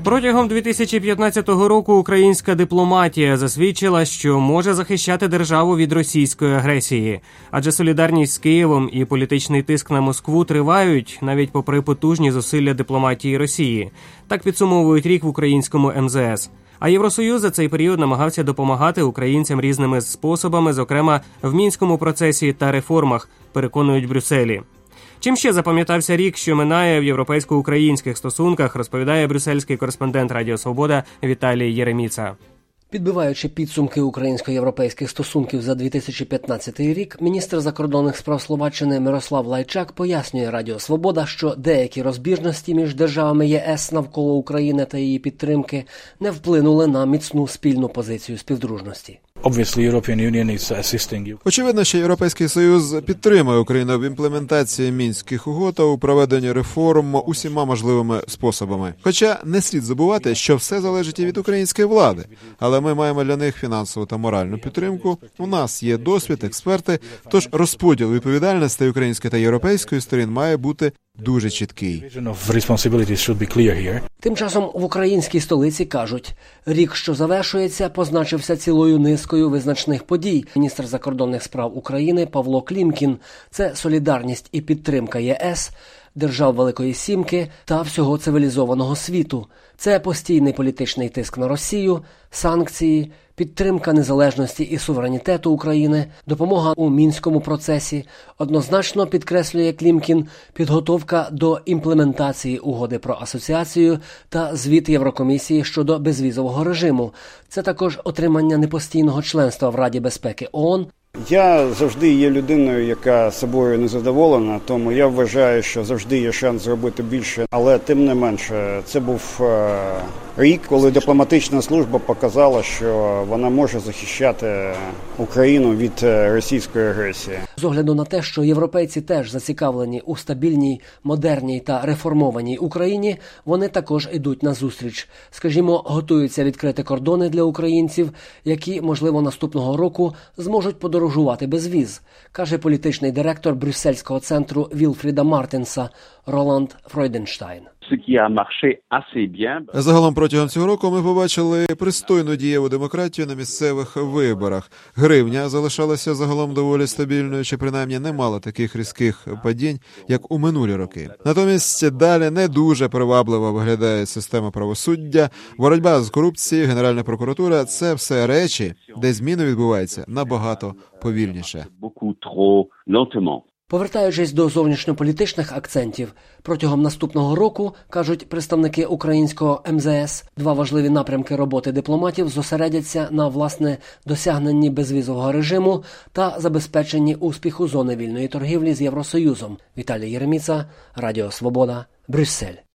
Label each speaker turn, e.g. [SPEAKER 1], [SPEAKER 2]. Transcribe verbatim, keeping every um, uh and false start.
[SPEAKER 1] Протягом дві тисячі п'ятнадцятого року українська дипломатія засвідчила, що може захищати державу від російської агресії. Адже солідарність з Києвом і політичний тиск на Москву тривають, навіть попри потужні зусилля дипломатії Росії. Так підсумовують рік в українському ем зе ес. А Євросоюз за цей період намагався допомагати українцям різними способами, зокрема в Мінському процесі та реформах, переконують в Брюсселі. Чим ще запам'ятався рік, що минає в європейсько-українських стосунках, розповідає брюссельський кореспондент Радіо Свобода Віталій Єреміца.
[SPEAKER 2] Підбиваючи підсумки українсько-європейських стосунків за дві тисячі п'ятнадцятий рік, міністр закордонних справ Словаччини Мирослав Лайчак пояснює Радіо Свобода, що деякі розбіжності між державами є ес навколо України та її підтримки не вплинули на міцну спільну позицію співдружності.
[SPEAKER 3] Очевидно, що Європейський Союз підтримує Україну в імплементації Мінських угод та у проведенні реформ усіма можливими способами. Хоча не слід забувати, що все залежить і від української влади. Але ми маємо для них фінансову та моральну підтримку. У нас є досвід, експерти, тож розподіл відповідальностей української та європейської сторін має бути дуже чіткий.
[SPEAKER 2] Тим часом в українській столиці кажуть, рік, що завершується, позначився цілою низкою визначних подій. Міністр закордонних справ України Павло Клімкін – це солідарність і підтримка є ес, держав Великої Сімки та всього цивілізованого світу. Це постійний політичний тиск на Росію, санкції, підтримка незалежності і суверенітету України, допомога у Мінському процесі. Однозначно, підкреслює Клімкін, підготовка до імплементації угоди про асоціацію та звіт Єврокомісії щодо безвізового режиму. Це також отримання непостійного членства в Раді безпеки ООН.
[SPEAKER 4] Я завжди є людиною, яка собою не задоволена, тому я вважаю, що завжди є шанс зробити більше. Але тим не менше, це був е, рік, коли дипломатична служба показала, що вона може захищати Україну від російської агресії.
[SPEAKER 2] З огляду на те, що європейці теж зацікавлені у стабільній, модерній та реформованій Україні, вони також йдуть на зустріч. Скажімо, готуються відкрити кордони для українців, які, можливо, наступного року зможуть подорожувати без віз, каже політичний директор брюссельського центру Вілфріда Мартенса Роланд Фройденштайн.
[SPEAKER 3] Загалом протягом цього року ми побачили пристойну дієву демократію на місцевих виборах. Гривня залишалася загалом доволі стабільною, чи принаймні не мала таких різких падінь, як у минулі роки. Натомість далі не дуже привабливо виглядає система правосуддя, боротьба з корупцією, Генеральна прокуратура – це все речі, де зміни відбуваються набагато повільніше.
[SPEAKER 2] Повертаючись до зовнішньополітичних акцентів, протягом наступного року, кажуть представники українського ем зе ес, два важливі напрямки роботи дипломатів зосередяться на, власне, досягненні безвізового режиму та забезпеченні успіху зони вільної торгівлі з Євросоюзом. Віталій Єреміца, Радіо Свобода, Брюссель.